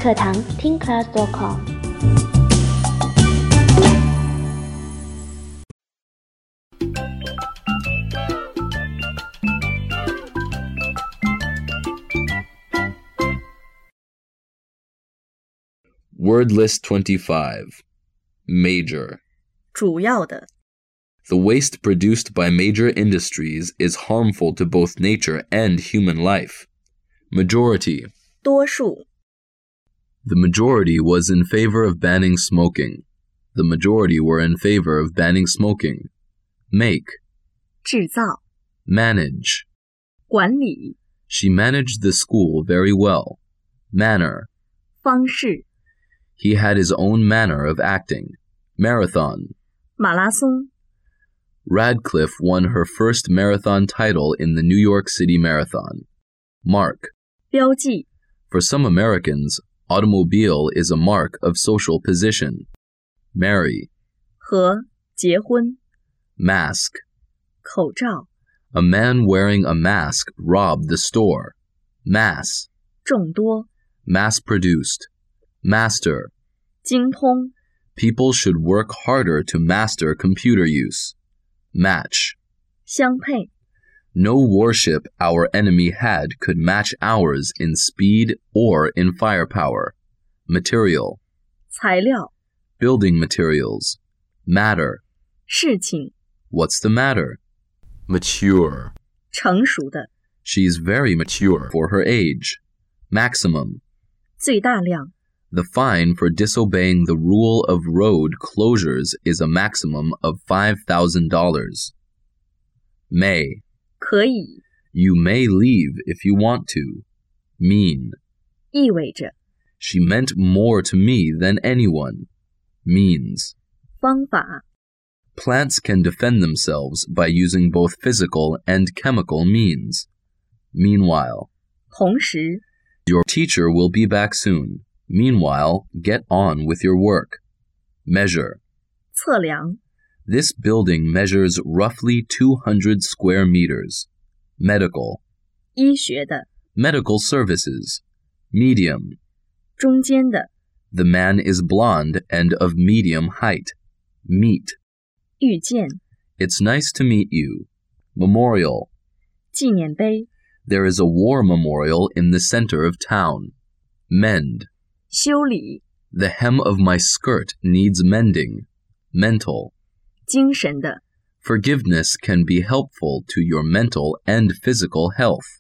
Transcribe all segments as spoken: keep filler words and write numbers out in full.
课堂 听 class dot com。 Word list twenty-five. Major. 主要的 The waste produced by major industries is harmful to both nature and human life. Majority. 多数 The majority was in favor of banning smoking. The majority were in favor of banning smoking. Make. 制造 Manage. 管理 She managed the school very well. Manner. 方式 He had his own manner of acting. Marathon. 马拉松 Radcliffe won her first marathon title in the New York City Marathon. Mark. 标记 For some Americans, automobile is a mark of social position. Marry. 和结婚 Mask. 口罩 A man wearing a mask robbed the store. Mass. 众多 Mass-produced. Master. 精通 People should work harder to master computer use. Match. 相配 No warship our enemy had could match ours in speed or in firepower. Material. 材料 Building materials. Matter. 事情 What's the matter? Mature. 成熟的 She's very mature for her age. Maximum. 最大量 The fine for disobeying the rule of road closures is a maximum of five thousand dollars. May. 可以 You may leave if you want to. Mean. 意味着 She meant more to me than anyone. Means. 方法 Plants can defend themselves by using both physical and chemical means. Meanwhile. 同时 Your teacher will be back soon. Meanwhile, get on with your work. Measure. 测量 This building measures roughly two hundred square meters. Medical. 医学的 Medical services. Medium. 中间的 The man is blonde and of medium height. Meet. 遇见 It's nice to meet you. Memorial. 纪念碑 There is a war memorial in the center of town. Mend. 修理 The hem of my skirt needs mending. Mental. 精神的 Forgiveness can be helpful to your mental and physical health.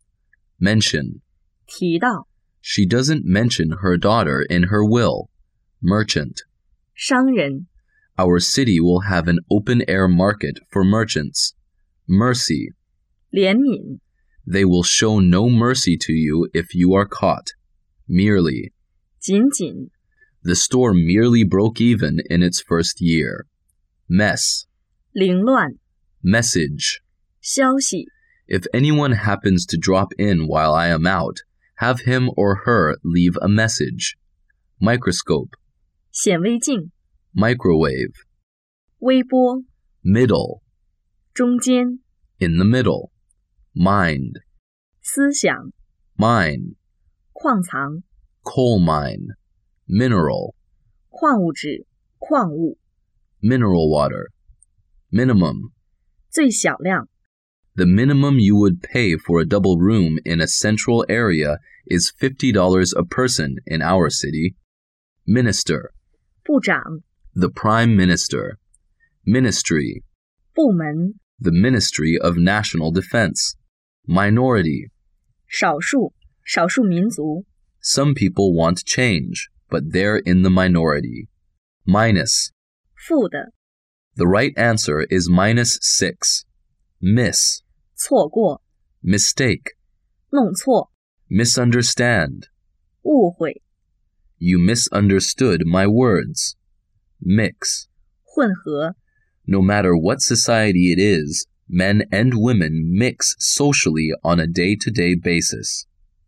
Mention. 提到 She doesn't mention her daughter in her will. Merchant. 商人 Our city will have an open-air market for merchants. Mercy. 怜悯 They will show no mercy to you if you are caught. Merely. 仅仅 The store merely broke even in its first year. Mess. 凌乱 Message. 消息 If anyone happens to drop in while I am out, have him or her leave a message. Microscope. 显微镜 Microwave. 微波 Middle. 中间 In the middle. Mind. 思想 Mine. 矿藏 Coal mine. Mineral. 矿物质矿物 Mineral water. Minimum. 最小量 The minimum you would pay for a double room in a central area is fifty dollars a person in our city. Minister. 部长 The Prime Minister. Ministry. 部门 The Ministry of National Defense. Minority. 少数少数民族 Some people want change, but they're in the minority. Minus. 负的 The right answer is minus six. Miss. 错过 Mistake. 弄错 Misunderstand. 误会 You misunderstood my words. Mix. 混合 No matter what society it is, men and women mix socially on a day-to-day basis.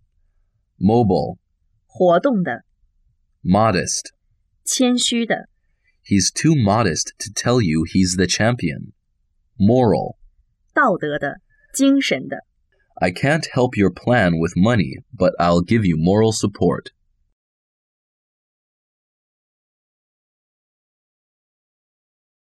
Mobile. 活动的 Modest. 谦虚的 He's too modest to tell you he's the champion. Moral. 道德的精神的 I can't help your plan with money, but I'll give you moral support.